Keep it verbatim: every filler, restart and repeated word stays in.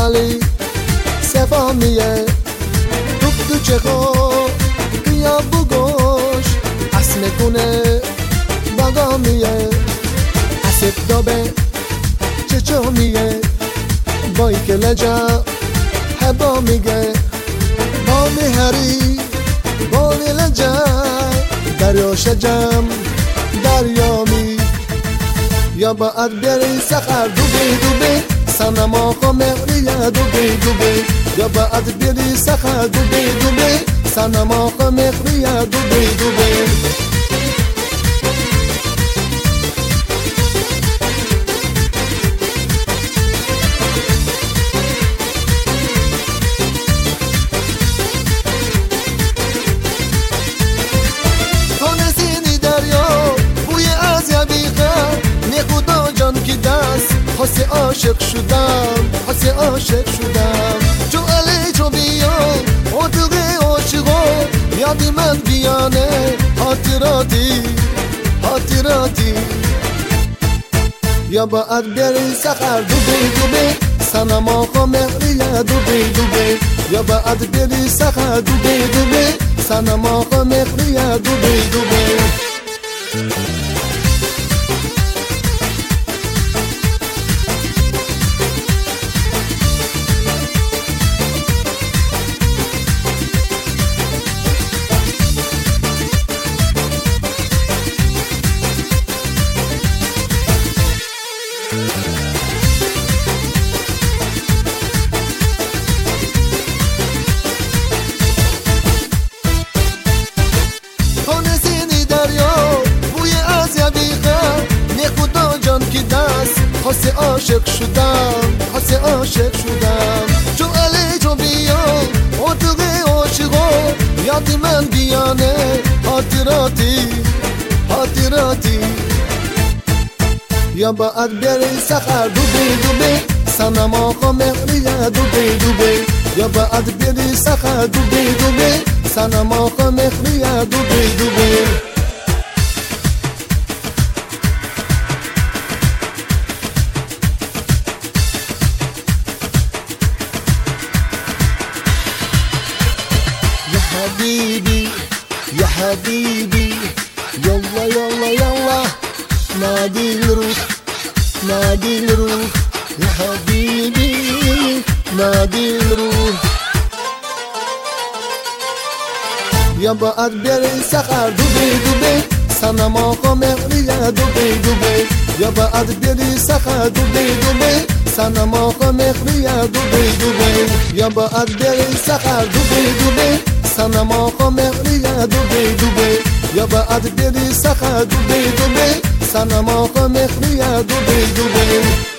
علی سفامیه تو تو چخو قیا بگوش اسم کنه بگامیه اسب دابه چچومیه بای که لجا هبا میگه با مهری بای لجا دریا شجم دریامی یا باید بری سخر دوبه دوبه سنما خمقریه دوبه دوبه یا باید بری سخر دوبه دوبه سنما خمقریه دوبه دوبه حس عاشق شدم حس عاشق شدم جو علی جو بیان اتقی عاشقا یادی من بیانه خاطراتی خاطراتی یا باید بری سخر دوبه دوبه سنما خمقریه دوبه دوبه یا باید بری سخر دوبه دوبه سنما خمقریه دوبه دوبه حس عاشق شدم حس عاشق شدم جو علی جو بیان اتقی عاشقا یادی من بیانه خاطراتی خاطراتی یا باید بری سخر دوبه دوبه سنما خمقریه دوبه دوبه یا باید بری سخر دوبه دوبه سنما خمقریه دوبه دوبه حبيبي يا حبيبي يلا يلا يلا نادي الروح نادي الروح يا حبيبي نادي الروح يا باید بری سخر دوبه دوبه سنما خمقریه دوبه دوبه یا باید بری سخر دوبه دوبه سنما خمقریه دوبه دوبه یا باید بری سخر دوبه دوبه سنما خمقریه دوبه دوبه یا باید بری سخر دوبه دوبه سنما خمقریه دوبه دوبه